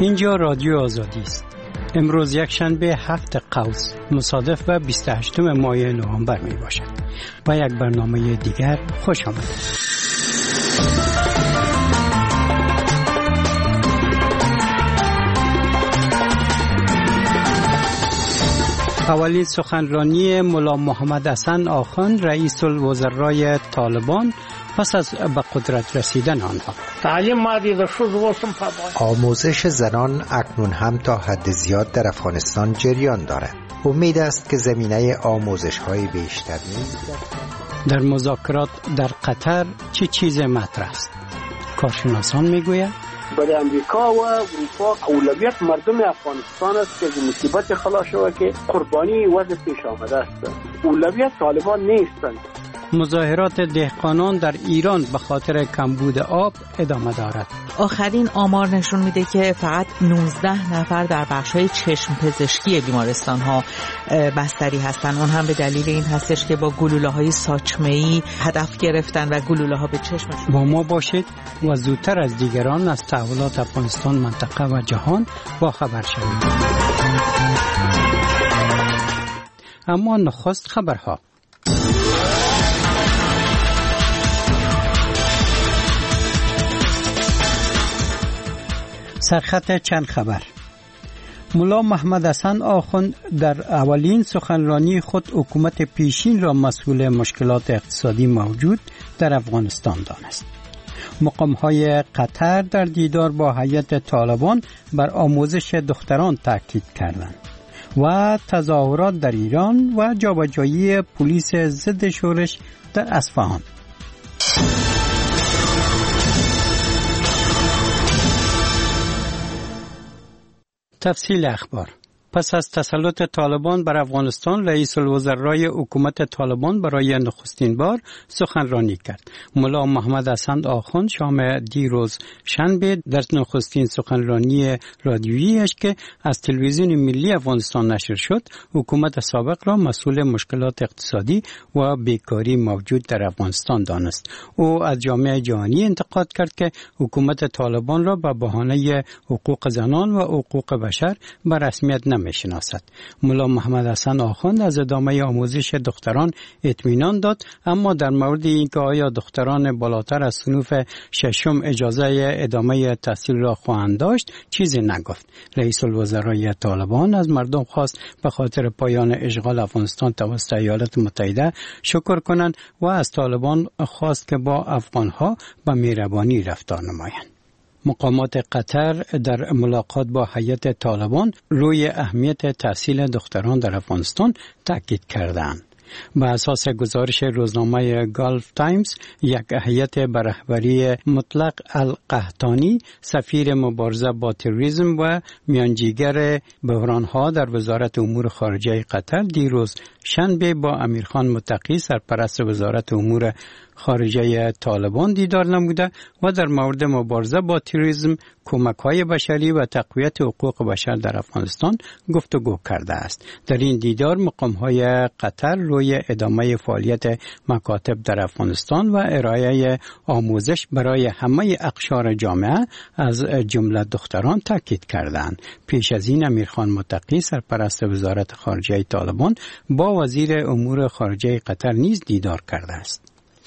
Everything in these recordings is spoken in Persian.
اینجا رادیو آزادی است. امروز یک شنبه 7 قوس مصادف به 28 ماه نوامبر می باشد و یک برنامه دیگر خوش آمدید. اولین سخنرانی ملا محمد حسن آخوند رئیس الوزرای طالبان پس از به قدرت رسیدن آنها. آموزش زنان اکنون هم تا حد زیاد در افغانستان جریان دارد. امید است که زمینه آموزش‌های بیشتر نیز در مذاکرات در قطر چه چیز مطرح است؟ کارشناسان میگویند برای امریکا و اروپا اولویت مردم افغانستان است که از مصیبت خلاص شود که قربانی وضع پیش آمده است. اولویت طالبان نیستند. مظاهرات دهقانان در ایران به خاطر کمبود آب ادامه دارد. آخرین آمار نشون میده که فقط 19 نفر در بخش‌های چشم پزشکی بیمارستان‌ها بستری هستن. اون هم به دلیل این هستش که با گلوله‌های ساچمه‌ای هدف گرفتن و گلوله‌ها به چشمشون. با ما باشید و زودتر از دیگران از تحولات افغانستان، منطقه و جهان با خبر شوید. اما نخست خبرها. سرخط چند خبر. ملا محمد حسن آخوند در اولین سخنرانی خود حکومت پیشین را مسئول مشکلات اقتصادی موجود در افغانستان دانست. مقام‌های قطر در دیدار با هیئت طالبان بر آموزش دختران تاکید کردند و تظاهرات در ایران و جابجایی پلیس ضد شورش در اصفهان. تفصیل اخبار. پس از تسلط طالبان بر افغانستان، رئیس الوزرای حکومت طالبان برای نخستین بار سخنرانی کرد. ملا محمد حسن آخوند شام دیروز شنبه در نخستین سخنرانی رادیوییش که از تلویزیون ملی افغانستان نشر شد، حکومت سابق را مسئول مشکلات اقتصادی و بیکاری موجود در افغانستان دانست. او از جامعه جهانی انتقاد کرد که حکومت طالبان را به بهانه حقوق زنان و حقوق بشر به رسمیت نمی‌شناسد. ملا محمد حسن آخوند از ادامه آموزش دختران اطمینان داد، اما در مورد اینکه آیا دختران بالاتر از صنف ششم اجازه ادامه تحصیل را خواهند داشت چیزی نگفت. رئیس الوزرای طالبان از مردم خواست به خاطر پایان اشغال افغانستان توسط ایالات متحده شکر کنند و از طالبان خواست که با افغانها به مهربانی رفتار نمایند. مقامات قطر در ملاقات با هیئت طالبان روی اهمیت تحصیل دختران در افغانستان تاکید کردند. به اساس گزارش روزنامه گالف تایمز، یک هیئت به رهبری مطلق القحطانی، سفیر مبارزه با تروریسم و میانجیگر بحرانها در وزارت امور خارجه قطر دیروز شنبه با امیرخان متقی، سرپرست وزارت امور خارجه طالبان دیدار نموده و در مورد مبارزه با تروریسم، کمک‌های بشری و تقویت حقوق بشر در افغانستان گفتگو کرده است. در این دیدار مقام‌های قطر روی ادامه فعالیت مکاتب در افغانستان و ارائه آموزش برای همه اقشار جامعه از جمله دختران تاکید کردند. پیش از این امیرخان متقی، سرپرست وزارت خارجه طالبان، با وزیر امور خارجه قطر نیز دیدار کرده است.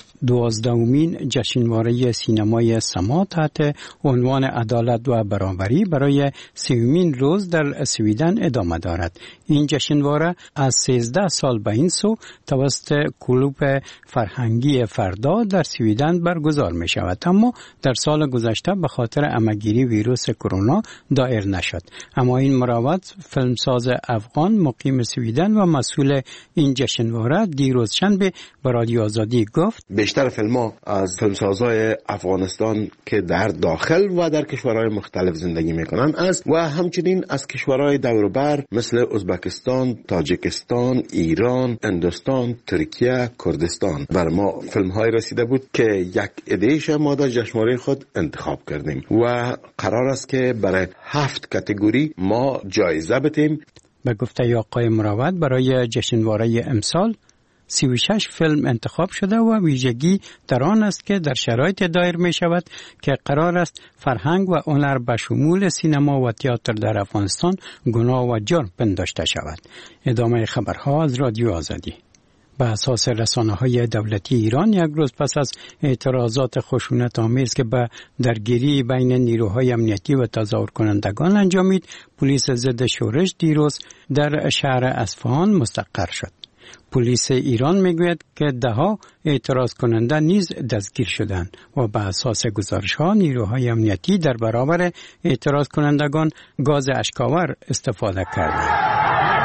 12مین جشنواره سینمای سما تحت عنوان عدالت و برابری برای 30مین روز در سویدن ادامه دارد. این جشنواره از 13 سال به این سو توسط کلوب فرهنگی فردا در سویدن برگزار می شود، اما در سال گذشته به خاطر همه‌گیری ویروس کرونا دایر نشد. اما این مروت فیلمساز افغان مقیم سویدن و مسئول این جشنواره دیروز شنبه به رادیو آزادی گفت بیشتر فیلم‌ها از فیلمسازهای افغانستان که در داخل و در کشورهای مختلف زندگی میکنند است و همچنین از کشورهای دور و بر مثل ازبکستان، تاجیکستان، ایران، هندوستان، ترکیه، کردستان. بر ما فیلم‌های رسیده بود که یک عده‌اش ما در جشنواره خود انتخاب کردیم و قرار است که برای 7 کاتگوری ما جایزه بدیم. به گفته آقای مروت برای جشنواره امسال 36 فیلم انتخاب شده و ویژگی در آن است که در شرایط دایر می شود که قرار است فرهنگ و هنر به شمول سینما و تئاتر در افغانستان گناه و جرم پنداشته شود. ادامه خبرها از رادیو آزادی. به اساس رسانه‌های دولتی ایران یک روز پس از اعتراضات خشونت آمیز که به درگیری بین نیروهای امنیتی و تظاهر کنندگان انجامید، پلیس ضد شورش دیروز در شهر اصفهان مستقر شد. پلیس ایران میگوید که ده‌ها اعتراض کننده نیز دستگیر شدند و به اساس گزارش‌ها نیروهای امنیتی در برابر اعتراض کنندگان گاز اشک‌آور استفاده کردند.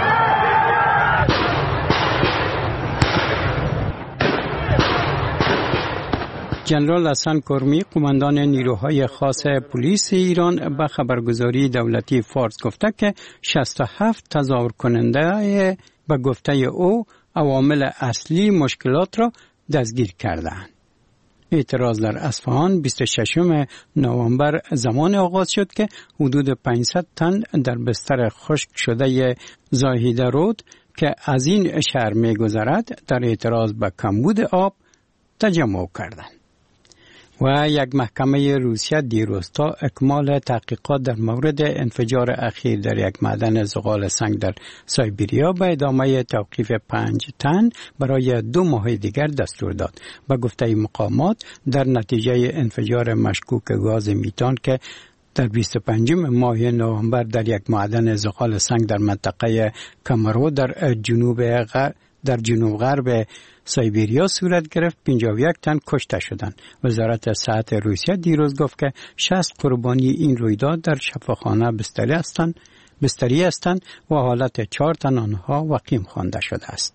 جنرال حسن کرمی قماندان نیروهای خاص پلیس ایران به خبرگزاری دولتی فارس گفته که 67 تظاهر کننده به گفته او عوامل اصلی مشکلات را دستگیر کردند. اعتراض در اصفهان 26 نوامبر زمان آغاز شد که حدود 500 تن در بستر خشک شده زاهیده رود که از این شهر می گذرد در اعتراض به کمبود آب تجمع کردند. و یک محکمه روسیه دیروز تا اکمال تحقیقات در مورد انفجار اخیر در یک معدن زغال سنگ در سایبریا به ادامه توقیف 5 تن برای 2 ماه دیگر دستور داد. به گفته مقامات در نتیجه انفجار مشکوک گاز میتان که در 25 ماه نوامبر در یک معدن زغال سنگ در منطقه کامرو در جنوب غرب سایبریا صورت گرفت، 51 تن کشته شدند. وزارت صحت روسیه دیروز گفت که 60 قربانی این رویداد در شفاخانه بستری هستند و حالت 4 تن آنها وقیم خوانده شده است.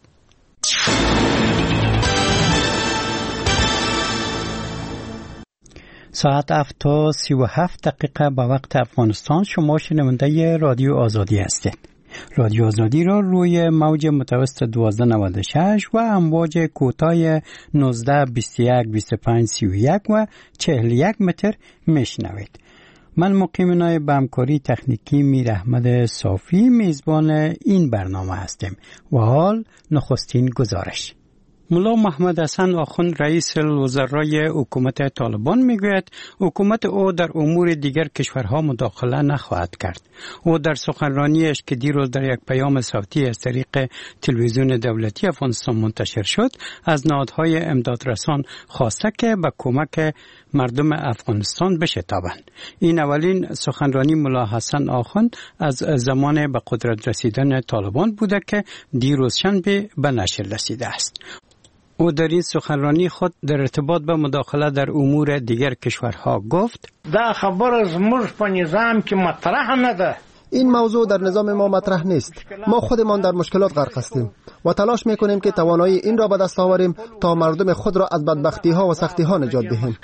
ساعت 7:37 به وقت افغانستان. شما شنونده رادیو آزادی هستید. رادیو آزادی را روی موج متوسط 1296 و امواج کوتاه 19 21 25 31 و 41 متر میشنوید. من مقیم نایب به همکاری تکنیکی میر احمد صافی میزبان این برنامه هستیم و حال نخستین گزارش. ملا محمد حسن آخوند رئیس الوزرای حکومت طالبان میگوید حکومت او در امور دیگر کشورها مداخله نخواهد کرد. او در سخنرانیش که دیروز در یک پیام صوتی از طریق تلویزیون دولتی افغانستان منتشر شد از نهادهای امدادرسان خواسته که به کمک مردم افغانستان بشتابند. این اولین سخنرانی ملا حسن آخوند از زمان به قدرت رسیدن طالبان بوده که دیروز شنبه به نشر رسیده است. او در این سخنرانی خود در ارتباط به مداخله در امور دیگر کشورها گفت: دا خبر زموږ په نظام کې مطرح نه ده. این موضوع در نظام ما مطرح نیست. ما خودمان در مشکلات غرق هستیم و تلاش میکنیم که توانایی این را به دست آوریم تا مردم خود را از بدبختی ها و سختی ها نجات دهیم.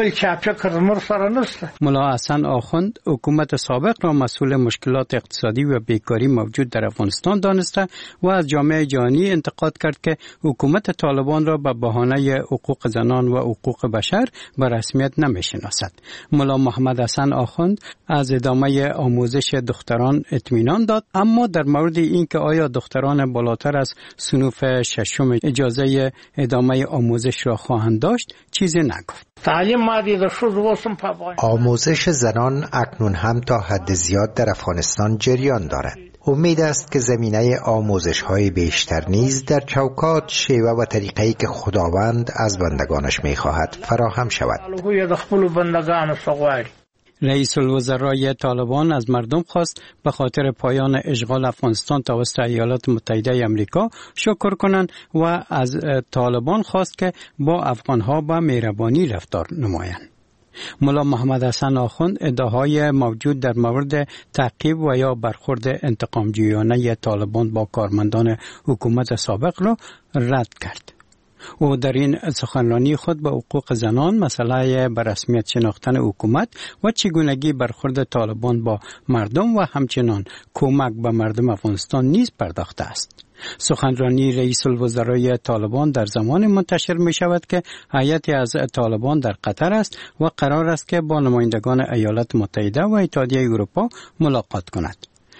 ملا حسن آخوند حکومت سابق را مسئول مشکلات اقتصادی و بیکاری موجود در افغانستان دانسته و از جامعه جهانی انتقاد کرد که حکومت طالبان را به بهانه حقوق زنان و حقوق بشر به رسمیت نمیشناسد. ملا محمد حسن آخوند از ادامه آموزش دختران اطمینان داد، اما در مورد اینکه آیا دختران بالاتر از صنف 6 اجازه ادامه آموزش را خواهند داشت چیزی نگفت. آموزش زنان اکنون هم تا حد زیاد در افغانستان جریان دارد. امید است که زمینه آموزش‌های بیشتر نیز در چوکات شیوه و طریقه‌ای که خداوند از بندگانش می‌خواهد فراهم شود. رئیس الوزرای طالبان از مردم خواست به خاطر پایان اشغال افغانستان توسط ایالات متحده آمریکا شکر کنند و از طالبان خواست که با افغانها با مهربانی رفتار نمایند. ملا محمد حسن آخوند ادعاهای موجود در مورد تعقیب و یا برخورد انتقامجویانه طالبان با کارمندان حکومت سابق را رد کرد. او در این سخنرانی خود به حقوق زنان، مسئله به رسمیت شناختن حکومت و چگونگی برخورد طالبان با مردم و همچنان کمک به مردم افغانستان نیز پرداخته است. سخنرانی رئیس الوزرای طالبان در زمان منتشر می شود که هیئتی از طالبان در قطر است و قرار است که با نمایندگان ایالات متحده و اتحادیه اروپا ملاقات کند.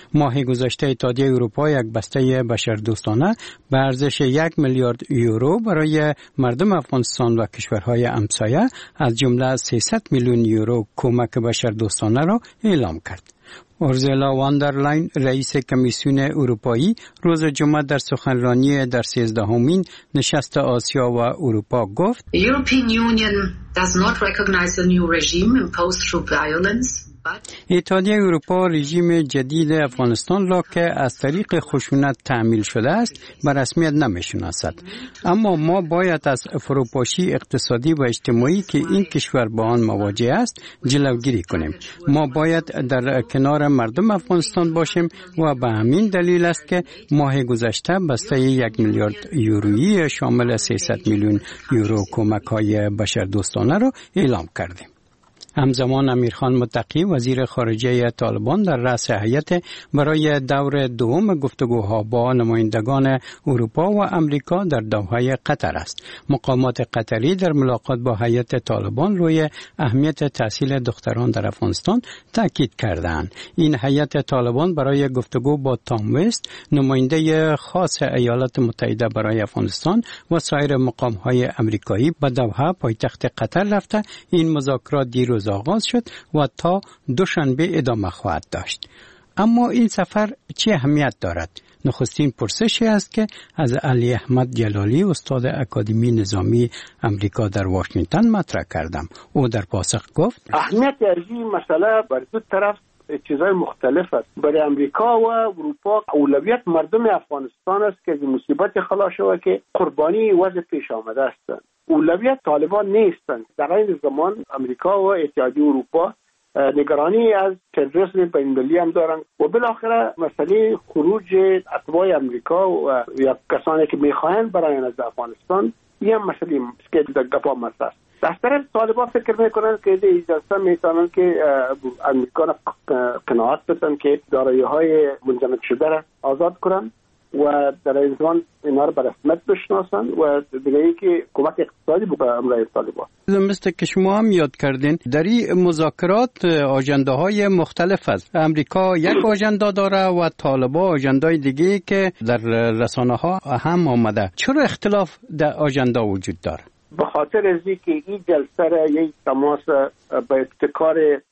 ماه گذشته اتحادیه اروپا یک بسته بشردوستانه به ارزش 1 میلیارد یورو برای مردم افغانستان و کشورهای همسایه از جمله 300 میلیون یورو کمک بشردوستانه را اعلام کرد. اورزولا واندرلاین رئیس کمیسیون اروپایی روز جمعه در سخنرانی در 13مین نشست آسیا و اروپا گفت The European Union does not recognize the new regime imposed through violence. اتحادیه اروپا رژیم جدید افغانستان را که از طریق خشونت تعمیل شده است به رسمیت نمی‌شناسد، اما ما باید از فروپاشی اقتصادی و اجتماعی که این کشور با آن مواجه است جلوگیری کنیم. ما باید در کنار مردم افغانستان باشیم و به همین دلیل است که ماه گذشته بسته 1 میلیارد یورویی شامل 300 میلیون یورو کمک‌های بشردوستانه را اعلام کردیم. همزمان امیرخان متقی وزیر خارجه طالبان در رأس هیئت برای دور دوم گفتگوها با نمایندگان اروپا و امریکا در دوحه قطر است. مقامات قطری در ملاقات با هیئت طالبان روی اهمیت تحصیل دختران در افغانستان تاکید کردند. این هیئت طالبان برای گفتگو با تام وست نماینده خاص ایالات متحده برای افغانستان و سایر مقام‌های امریکایی به دوحه پایتخت قطر رفته. این مذاکرات دیروز آغاز شد و تا دوشنبه ادامه خواهد داشت. اما این سفر چه اهمیت دارد؟ نخستین پرسشی است که از علی احمد جلالی استاد اکادمی نظامی امریکا در واشنگتن مطرح کردم. او در پاسخ گفت اهمیت این مسئله بر دو طرف چیزای مختلف است. برای امریکا و اروپا اولویت مردم افغانستان است که از مصیبت خلاص شود که قربانی وضع پیش آمده است. اولویت طالبان نیستند. در این زمان امریکا و اتحادیه اروپا نگرانی از تروریسم بین‌المللی هم دارند و بالاخره مسئله خروج اتباع امریکا و یا کسانی که میخواهند برای از افغانستان این مسئله که در گپا مطرح است. در طرف طالبان فکر میکنند که اجازه میتونن که امریکا را قناعت بدن که دارایی‌های منجمد شده را آزاد کنند و در این زمان اینا را به رسمیت بشناسن و دیگه که کمک اقتصادی به امرای طالبان. مثل که شما هم یاد کردین در این مذاکرات آژنده‌های مختلف است. امریکا یک آژنده داره و طالبان آژنده‌های دیگه که در رسانه‌ها هم آمده. چرا اختلاف در آژنده وجود داره؟ به خاطر از اینکه این جلسه را یک تماس به ابتکار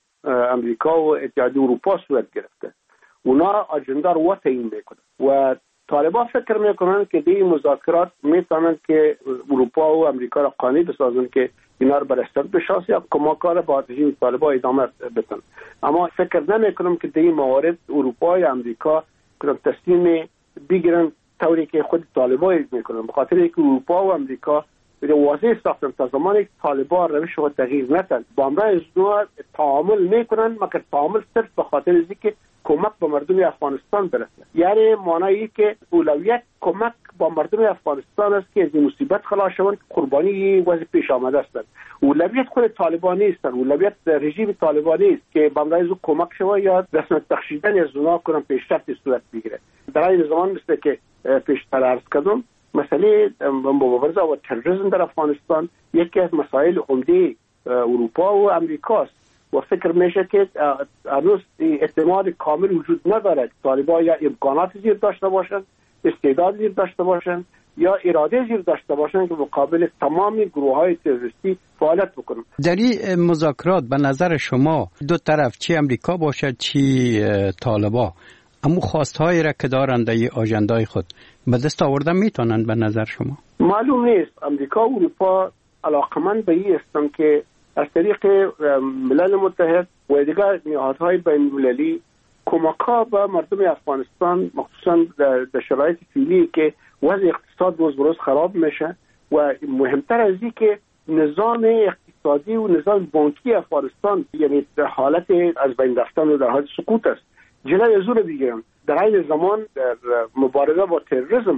امریکا و اتحادیه اروپا صورت گرفته. اونا آژنده رو تعیین میکنن و طالبان فکر میکنن که این مذاکرات میتونن که اروپا و امریکا را قانع بسازن که اینا رو برستاد بشاسی یا کمکار با رژیم طالبان ادامه بدن. اما فکر نمیکنم که این موارد اروپا یا امریکا کنن تصمیم بگیرن طوری که خود طالبان میکنن، به خاطر اینکه اروپا و امریکا واضح ساختن تا زمانی که طالبان روش خود تغییر ندن با امرای از تعامل میکنن، مگر تعامل صرف به خاطر اینکه کمک به مردم افغانستان برسه. یعنی معنی که اولویت کمک با مردم افغانستان است که از این مصیبت خلاص شوند، قربانی وضع پیش آمده هستند. اولویت خود طالبان نیستن، اولویت رژیم طالبانی است که با امرای از کمک شود یا رسمیت بخشیدن از اونا کنن پیشرفت صورت بگیره. در این زمان مثل که پیشتر عرض کردم مسئله مبارزه با تروریسم در افغانستان یکی از مسائل عمده اروپا و امریکاست و فکر میشه که هنوز اعتماد کامل وجود نداره. طالبان یا امکانات زیر داشته باشند، استعداد زیر داشته باشند یا اراده زیر داشته باشند که مقابل تمام گروه‌های تروریستی فعالیت بکنن. در این مذاکرات به نظر شما دو طرف چی امریکا باشد چی طالبان اما خواستهایی را که دارند در آژنده‌های خود به دست آوردن میتونند به نظر شما؟ معلوم نیست. امریکا و اروپا علاقمند به این هستند که از طریق ملل متحد و دیگر نهادهای بین‌المللی کمک‌ها به مردم افغانستان مخصوصا در شرایط فعلی که وضع اقتصاد روز به روز خراب میشه و مهمتر از این که نظام اقتصادی و نظام بانکی افغانستان یعنی در حالت از بین رفتن و در حالت سقوط است، جلوی از اون بگیرن. در این زمان در مبارزه با تروریسم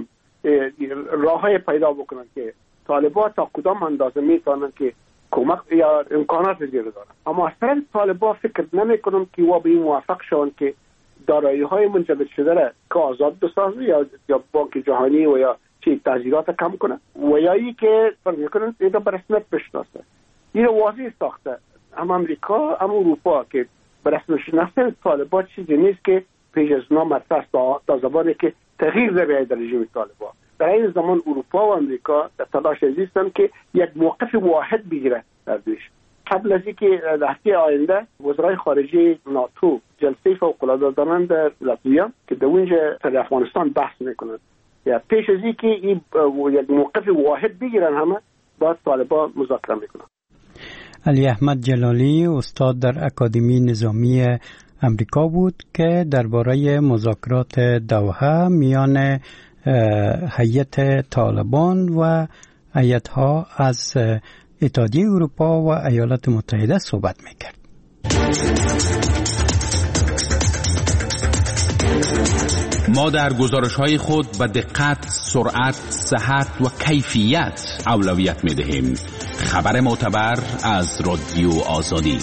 راههای پیدا بکنن که طالبان تا کدام اندازه میتونن که کمک یا امکانات زیر دارن. اما از طرف طالبان فکر نمیکنم که وا به این موافق شون که دارایی‌های منجمد شده را که آزاد بسازه یا بانک جهانی و یا چی تحصیلات کم کنه و یا ای که فکر میکنن اینا به رسمیت بشناسه. این واضح ساخته هم امریکا هم اروپا که به رسمیت شناختن طالبان چیزی نیست که پیش از نام مطرح تا زمانی که تغییر نمیاد در رژیم طالبان. در این زمان اروپا و امریکا در تلاش هستند که یک موقف واحد بگیرند در دوش. قبل از اینکه در هفته آینده وزرای خارجه ناتو جلسه فوق‌العاده دارند در لاتویا که در اونجا در افغانستان بحث میکنند. یا پیش از اینکه این یک موقف واحد بگیرن همه با طالبان مذاکره میکنن. علی احمد جلالی استاد در اکادمی نظامی امریکا بود که درباره مذاکرات دوحه میان هیئت طالبان و هیئت‌ها از اتحادیه اروپا و ایالات متحده صحبت میکرد. ما در گزارش‌های خود به دقت، سرعت، صحت و کیفیت اولویت می‌دهیم. خبر معتبر از رادیو آزادی.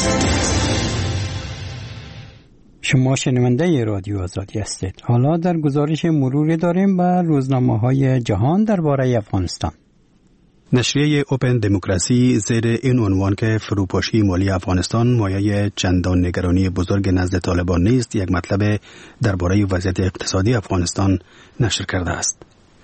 شما شنونده رادیو آزادی هستید. حالا در گزارش مروری داریم به روزنامه‌های جهان درباره افغانستان. نشریه اوپن دموکراسی زیر این عنوان که فروپاشی مالی افغانستان مایه چندان نگرانی بزرگ نزد طالبان نیست، یک مطلب درباره وضعیت اقتصادی افغانستان نشر کرده است.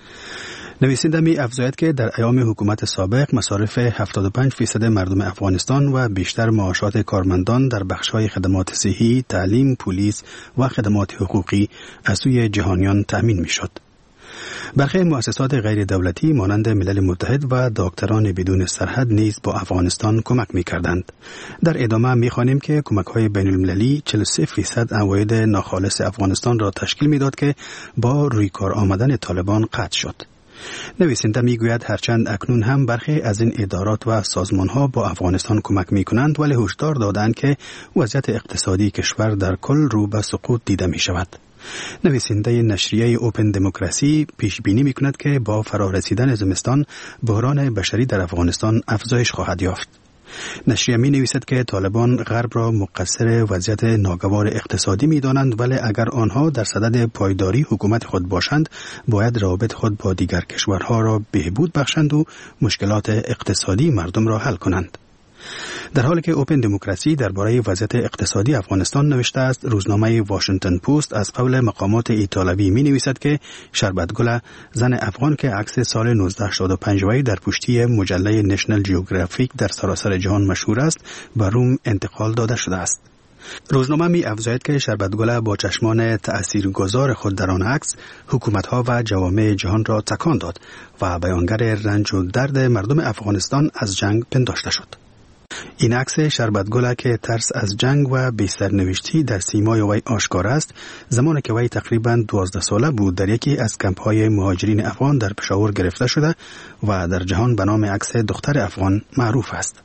نویسنده می افزاید که در ایام حکومت سابق مصارف 75% مردم افغانستان و بیشتر معاشات کارمندان در بخش‌های خدمات صحی، تعلیم، پلیس و خدمات حقوقی از سوی جهانیان تأمین می‌شد. برخی مؤسسات غیر دولتی مانند ملل متحد و دکتران بدون سرحد نیز با افغانستان کمک می‌کردند. در ادامه می‌خوانیم که کمک‌های بین‌المللی 43% عواید ناخالص افغانستان را تشکیل می‌داد که با رویکار آمدن طالبان قطع شد. نویسنده میگوید هرچند اکنون هم برخی از این ادارات و سازمان‌ها با افغانستان کمک می‌کنند، ولی هشدار دادند که وضعیت اقتصادی کشور در کل رو به سقوط دیده می‌شود. نویسنده نشریه اوپن دموکراسی پیش بینی می‌کند که با فرارسیدن زمستان بحران بشری در افغانستان افزایش خواهد یافت. نشریه می نویسد که طالبان غرب را مقصر وضعیت ناگوار اقتصادی می دانند، ولی اگر آنها در صدد پایداری حکومت خود باشند باید روابط خود با دیگر کشورها را بهبود بخشند و مشکلات اقتصادی مردم را حل کنند. در حالی که اوپن دموکراسی درباره وضعیت اقتصادی افغانستان نوشته است، روزنامه واشنگتن پست از قول مقامات ایتالوی می نویسد که شربتگل، زن افغان که عکس سال 1985 وی در پشتی مجله نشنل جیوگرافیک در سراسر جهان مشهور است، به روم انتقال داده شده است. روزنامه می افزاید که شربتگل با چشمان تأثیرگذار خود در آن عکس حکومت‌ها و جوامع جهان را تکان داد و بیانگر رنج و درد مردم افغانستان از جنگ پنداشته شد. این عکس شربتگل که ترس از جنگ و بی سرنوشتی در سیمای وی آشکار است، زمانی که وی تقریباً 12 ساله بود در یکی از کمپ‌های مهاجرین افغان در پشاور گرفته شده و در جهان به نام عکس دختر افغان معروف است.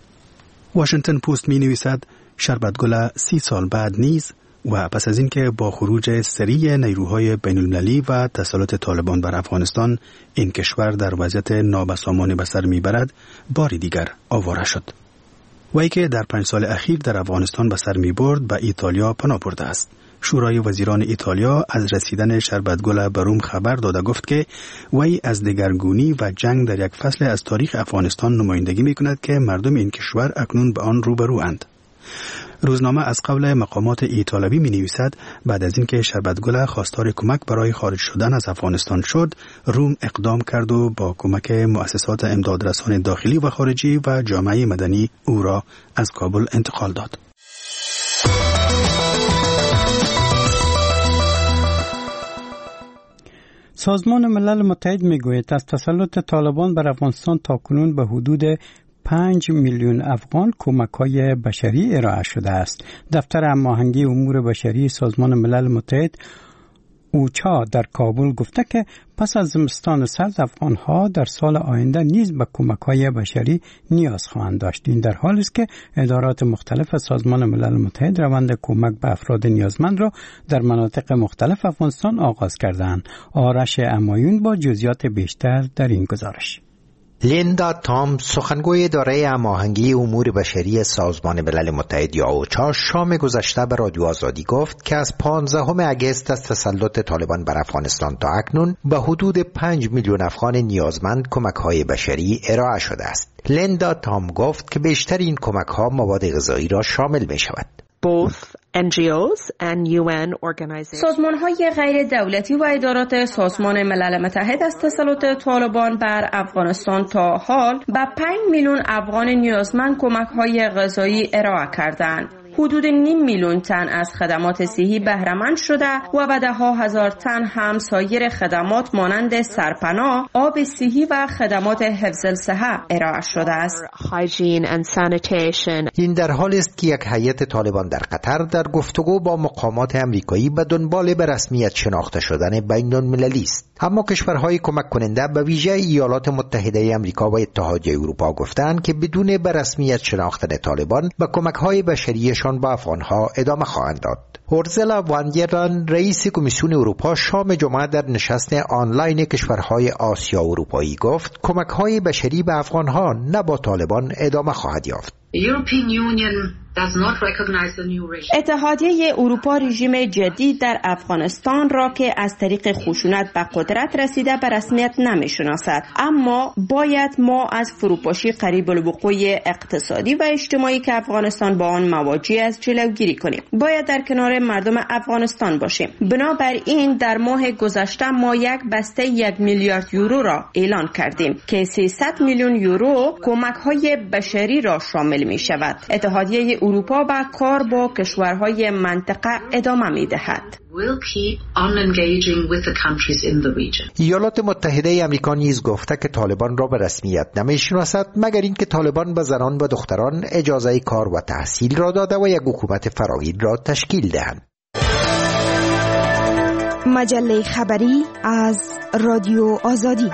واشنگتن پست می نویسد شربتگل 30 سال بعد نیز و پس از اینکه با خروج سریع نیروهای بین‌المللی و تسلط طالبان بر افغانستان این کشور در وضعیت نابسامانی به سر میبرد، باری دیگر آواره شد. وی که در 5 سال اخیر در افغانستان به سر میبرد به ایتالیا پناه برده است. شورای وزیران ایتالیا از رسیدن شربتگل به روم خبر داده گفت که وی از دگرگونی و جنگ در یک فصل از تاریخ افغانستان نمایندگی میکند که مردم این کشور اکنون به آن روبروند. روزنامه از قول مقامات ایتالوی می نویسد بعد از اینکه شربتگل خواستار کمک برای خارج شدن از افغانستان شد، روم اقدام کرد و با کمک مؤسسات امدادرسان داخلی و خارجی و جامعه مدنی او را از کابل انتقال داد. سازمان ملل متحد میگوید از تسلط طالبان بر افغانستان تاکنون به حدود 5 میلیون افغان کمک‌های بشری ارائه شده است. دفتر هماهنگی امور بشری سازمان ملل متحد اوچا در کابل گفته که پس از زمستان سرد افغان‌ها در سال آینده نیز به کمک‌های بشری نیاز خواهند داشت. این در حالی است که ادارات مختلف سازمان ملل متحد روند کمک به افراد نیازمند را در مناطق مختلف افغانستان آغاز کردند. آرش امایون با جزئیات بیشتر در این گزارش. لیندا تام، سخنگوی اداره هماهنگی امور بشری سازمان ملل متحد یا اوچا، شام گذشته به رادیو آزادی گفت که از 15 اگست از تسلط طالبان بر افغانستان تا اکنون به حدود 5 میلیون افغان نیازمند کمک‌های بشری ارائه شده است. لیندا تام گفت که بیشتر این کمک‌ها مواد غذایی را شامل می‌شود. both NGOs and UN organizations. سازمان‌های غیر دولتی و ادارات سازمان ملل متحد از تسلط طالبان بر افغانستان تا حال به 5 میلیون افغان نیازمند کمک‌های غذایی ارائه کردند. حدود 5 میلیون تن از خدمات صحی بهره‌مند شده و به ده‌ها هزار تن هم سایر خدمات مانند سرپناه، آب صحی و خدمات حفظ الصحه ارائه شده است. این در حالی است که یک هیئت طالبان در قطر در گفتگو با مقامات آمریکایی به دنبال به رسمیت شناخته شدن بین‌المللی است. اما کشورهای کمک کننده به ویژه ایالات متحده آمریکا و اتحادیه اروپا گفتند که بدون به رسمیت شناختن طالبان به کمک‌های بشریشان به افغان‌ها ادامه خواهند داد. اورزلا واندیران رئیس کمیسیون اروپا شام جمعه در نشست آنلاین کشورهای آسیا و اروپایی گفت کمک‌های بشری به افغان‌ها نه با طالبان ادامه خواهد یافت. اتحادیه اروپا رژیم جدید در افغانستان را که از طریق خشونت به قدرت رسیده به رسمیت نمی‌شناسد، اما باید ما از فروپاشی قریب الوقوع اقتصادی و اجتماعی که افغانستان با آن مواجه است جلوگیری کنیم. باید در کنار مردم افغانستان باشیم. بنابراین در ماه گذشته ما یک بسته 1 میلیارد یورو را اعلان کردیم که 300 میلیون یورو کمک‌های بشری را شامل می‌شود. اتحادیه اروپا با کار با کشورهای منطقه ادامه می‌دهد. ایالات متحده آمریکا نیز گفته که طالبان را به رسمیت نمی‌شناسد مگر اینکه طالبان به زنان و دختران اجازه کار و تحصیل را داده و یک حکومت فراگیر را تشکیل دهند. مجله خبری از رادیو آزادی.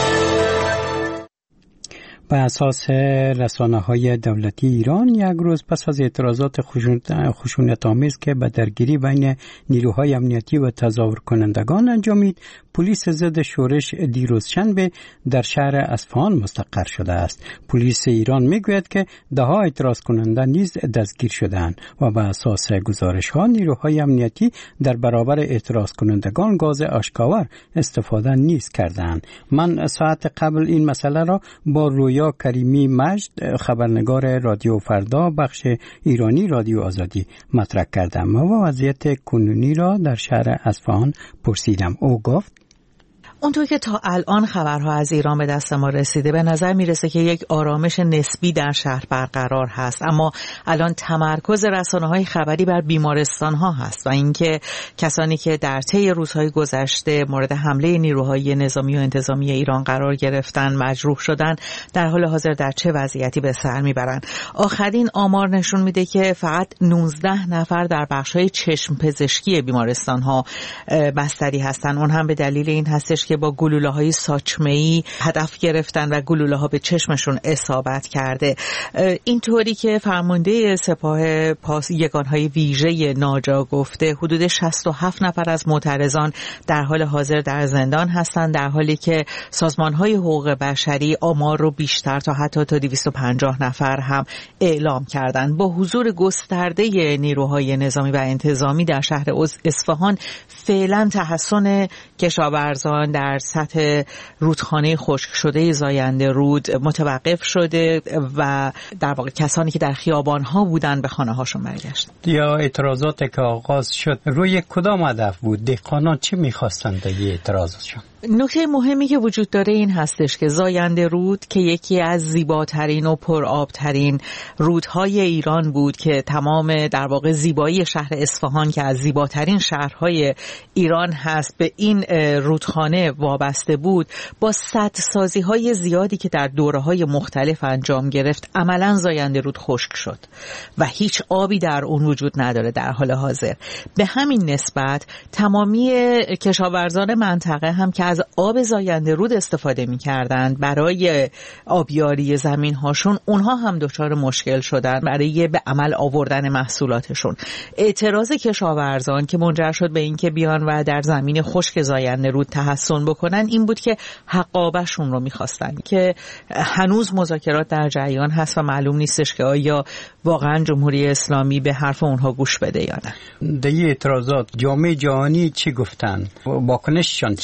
به اساس رسانه‌های دولتی ایران یک روز پس از اعتراضات خشونت‌آمیز که به درگیری بین نیروهای امنیتی و تظاهر کنندگان انجامید، پلیس ضد شورش دیروز شنبه در شهر اصفهان مستقر شده است. پلیس ایران میگوید که ده‌ها اعتراض کننده نیز دستگیر شدند و به اساس گزارش‌ها نیروهای امنیتی در برابر اعتراض کنندگان گاز آشکاور استفاده نیز کردند. من ساعت قبل این مسئله را با رویا کریمی مجد خبرنگار رادیو فردا بخش ایرانی رادیو آزادی مطرح کردم و وضعیت کنونی را در شهر اصفهان پرسیدم. او گفت اونطور که تا الان خبرها از ایران به دست ما رسیده به نظر میرسه که یک آرامش نسبی در شهر برقرار هست، اما الان تمرکز رسانه‌های خبری بر بیمارستان‌ها هست و اینکه کسانی که در طی روزهای گذشته مورد حمله نیروهای نظامی و انتظامی ایران قرار گرفتن مجروح شدن در حال حاضر در چه وضعیتی به سر میبرن. آخرین آمار نشون میده که فقط 19 نفر در بخش‌های چشم پزشکی بیمارستان‌ها بستری هستن. اون هم به دلیل این هستش که با گلوله‌های ساچمه‌ای هدف گرفتن و گلوله‌ها به چشمشون اصابت کرده. اینطوری که فرمانده سپاه یگانهای ویژه ناجا گفته حدود 67 نفر از معترضان در حال حاضر در زندان هستند، در حالی که سازمان‌های حقوق بشری آمار رو بیشتر تا حتی تا 250 نفر هم اعلام کردند. با حضور گسترده نیروهای نظامی و انتظامی در شهر اصفهان فعلا تحسن کشاورزان در سطح رودخانه خشک شده زاینده رود متوقف شده و در واقع کسانی که در خیابان‌ها بودن به خانه‌هاشون برگشتن. یا اعتراضات که آغاز شد روی کدام هدف بود؟ دهقانان چی می‌خواستند در اعتراضشون؟ نکته مهمی که وجود داره این هستش که زاینده رود که یکی از زیباترین و پرآبترین رودهای ایران بود که تمام در واقع زیبایی شهر اصفهان که از زیباترین شهرهای ایران هست به این رودخانه وابسته بود، با سدسازی‌های زیادی که در دوره‌های مختلف انجام گرفت عملاً زاینده رود خشک شد و هیچ آبی در اون وجود نداره در حال حاضر. به همین نسبت تمامی کشاورزان منطقه هم که از آب زاینده رود استفاده می‌کردند برای آبیاری زمین‌هاشون، اونها هم دچار مشکل شدن برای به عمل آوردن محصولاتشون. اعتراض کشاورزان که منجر شد به اینکه بیان و در زمین خشک زاینده رود تحصن بکنن این بود که حقابشون رو می‌خواستن، که هنوز مذاکرات در جریان هست و معلوم نیستش که آیا واقعا جمهوری اسلامی به حرف اونها گوش بده یا نه. در این اعتراضات جامعه جهانی چی گفتن؟ واکنششان چی است؟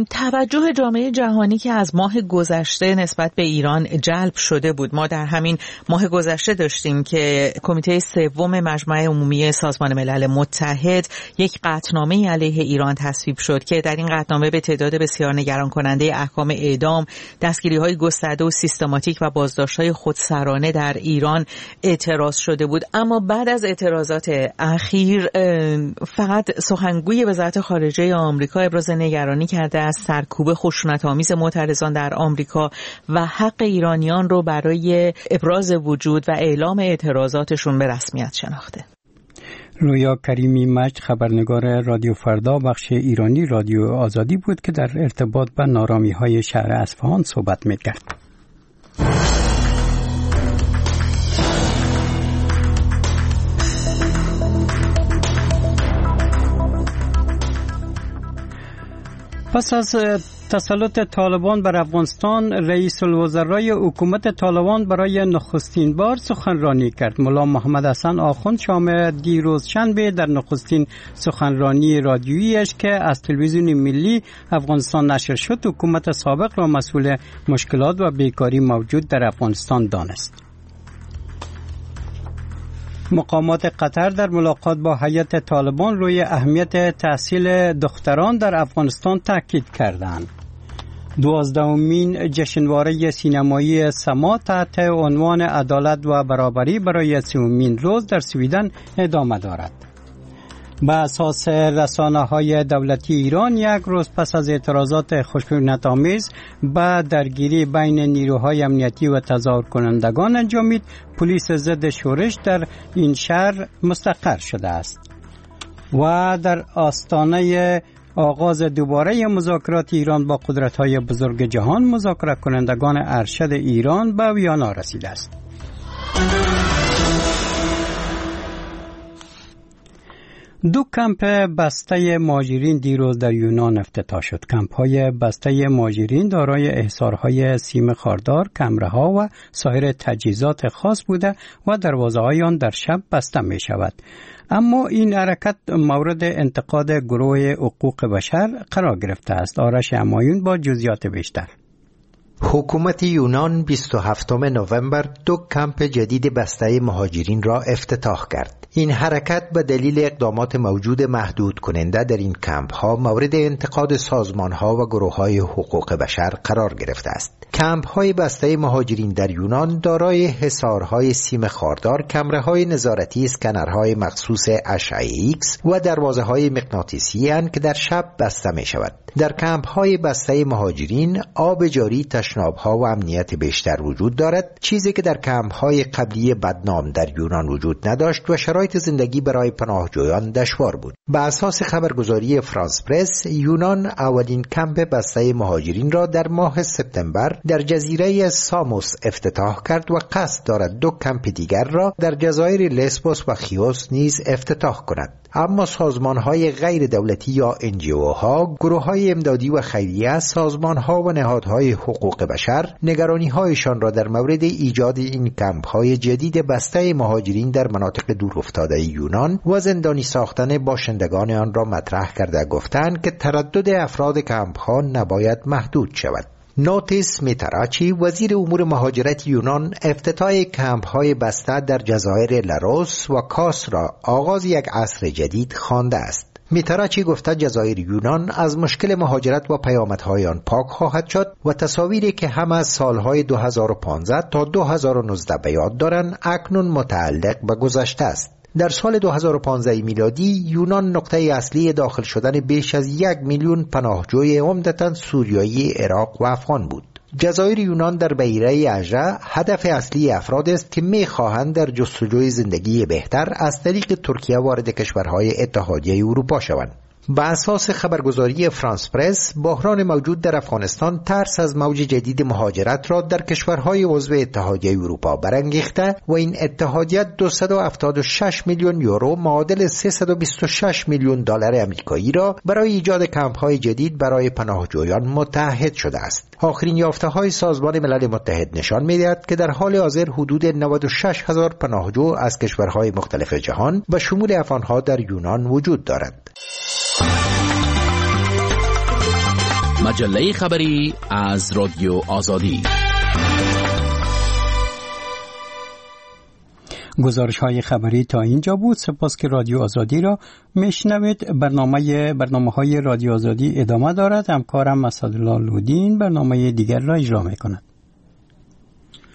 توجه جامعه جهانی که از ماه گذشته نسبت به ایران جلب شده بود. ما در همین ماه گذشته داشتیم که کمیته سوم مجمع عمومی سازمان ملل متحد یک قطعنامه علیه ایران تصویب شد که در این قطعنامه به تعداد بسیار نگران کننده احکام اعدام، دستگیری‌های گسترده و سیستماتیک و بازداشت‌های خودسرانه در ایران اعتراض شده بود. اما بعد از اعتراضات اخیر فقط سخنگوی وزارت خارجه آمریکا ابراز نگرانی کرده از سرکوب خشونت‌آمیز معترضان در آمریکا و حق ایرانیان رو برای ابراز وجود و اعلام اعتراضاتشون به رسمیت شناخته. رویا کریمی مجد، خبرنگار رادیو فردا بخش ایرانی رادیو آزادی بود که در ارتباط با نارامی‌های شهر اصفهان صحبت می‌کرد. پس از تسلط طالبان بر افغانستان، رئیس الوزرای حکومت طالبان برای نخستین بار سخنرانی کرد. ملا محمد حسن آخوند شام دیروز شنبه در نخستین سخنرانی رادیوییش که از تلویزیون ملی افغانستان نشر شد، حکومت سابق را مسئول مشکلات و بیکاری موجود در افغانستان دانست. مقامات قطر در ملاقات با هیئت طالبان روی اهمیت تحصیل دختران در افغانستان تاکید کردند. 12مین جشنواره سینمایی سما تحت عنوان عدالت و برابری برای 30مین روز در سویدن ادامه دارد. به اساس رسانه‌های دولتی ایران، یک روز پس از اعتراضات خشونت‌آمیز به درگیری بین نیروهای امنیتی و تظاهر کنندگان انجامید، پلیس ضد شورش در این شهر مستقر شده است و در آستانه آغاز دوباره مذاکرات ایران با قدرت‌های بزرگ جهان، مذاکره کنندگان ارشد ایران به ویانا رسیده است. دو کمپ بسته مهاجرین دیروز در یونان افتتاح شد. کمپ‌های بسته مهاجرین دارای احصارهای سیم خاردار، کمره‌ها و سایر تجهیزات خاص بوده و دروازه‌های آن در شب بسته می‌شود. اما این حرکت مورد انتقاد گروه حقوق بشر قرار گرفته است. آرش همایون با جزئیات بیشتر. حکومت یونان 27 نوامبر دو کمپ جدید بسته مهاجرین را افتتاح کرد. این حرکت به دلیل اقدامات موجود محدود کننده در این کمپ ها مورد انتقاد سازمان ها و گروه های حقوق بشر قرار گرفته است. کمپ های بسته مهاجرین در یونان دارای حصارهای سیم خاردار، کمره‌های نظارتی، اسکنرهای مخصوص اشعه ایکس و دروازه های مغناطیسی اند که در شب بسته می شود. در کمپ های بسته مهاجرین آب جاری، تشناب ها و امنیت بیشتر وجود دارد، چیزی که در کمپ های قبلی بدنام در یونان وجود نداشت و شرایط زندگی برای پناهجویان دشوار بود. به اساس خبرگزاری فرانس پرس، یونان اولین کمپ بسته مهاجرین را در ماه سپتامبر در جزیره ساموس افتتاح کرد و قصد دارد دو کمپ دیگر را در جزایر لسبوس و خیوس نیز افتتاح کند. اما سازمان‌های غیر دولتی یا NGO-ها، گروه‌های امدادی و خیریه، سازمان‌ها و نهادهای حقوق بشر نگرانی‌هایشان را در مورد ایجاد این کمپ‌های جدید بسته مهاجرین در مناطق دورافتاده یونان و زندانی ساختن باشندگان آن را مطرح کرده گفتند که تردد افراد کمپ‌ها نباید محدود شود. نوتیس میتراچی، وزیر امور مهاجرت یونان، افتتاح کمپ‌های بسته در جزایر لاروس و کاس را آغاز یک عصر جدید خوانده است. میتراچی گفته جزایر یونان از مشکل مهاجرت و پیامدهای آن پاک خواهد شد و تصاویری که هم از سالهای 2015 تا 2019 به یاد دارند اکنون متعلق به گذشته است. در سال 2015 میلادی یونان نقطه اصلی داخل شدن بیش از 1 میلیون پناهجوی عمدتاً سوریایی، عراق و افغان بود. جزایر یونان در بحیره اژه هدف اصلی افراد است که می‌خواهند در جستجوی زندگی بهتر از طریق ترکیه وارد کشورهای اتحادیه اروپا شوند. به اساس خبرگزاری فرانس پرس، بحران موجود در افغانستان ترس از موج جدید مهاجرت را در کشورهای عضو اتحادیه اروپا برانگیخته و این اتحادیه 276 میلیون یورو معادل 326 میلیون دلار آمریکایی را برای ایجاد کمپ‌های جدید برای پناهجویان متحد شده است. آخرین یافته‌های سازمان ملل متحد نشان می‌دهد که در حال حاضر حدود 96 هزار پناهجو از کشورهای مختلف جهان به شمول افغان‌ها در یونان وجود دارد. مجله خبری از رادیو آزادی. گزارش های خبری تا اینجا بود. سپاس که رادیو آزادی را میشنوید. برنامه های رادیو آزادی ادامه دارد. همکارم اسدالله لودین برنامه دیگر را اجرا میکند.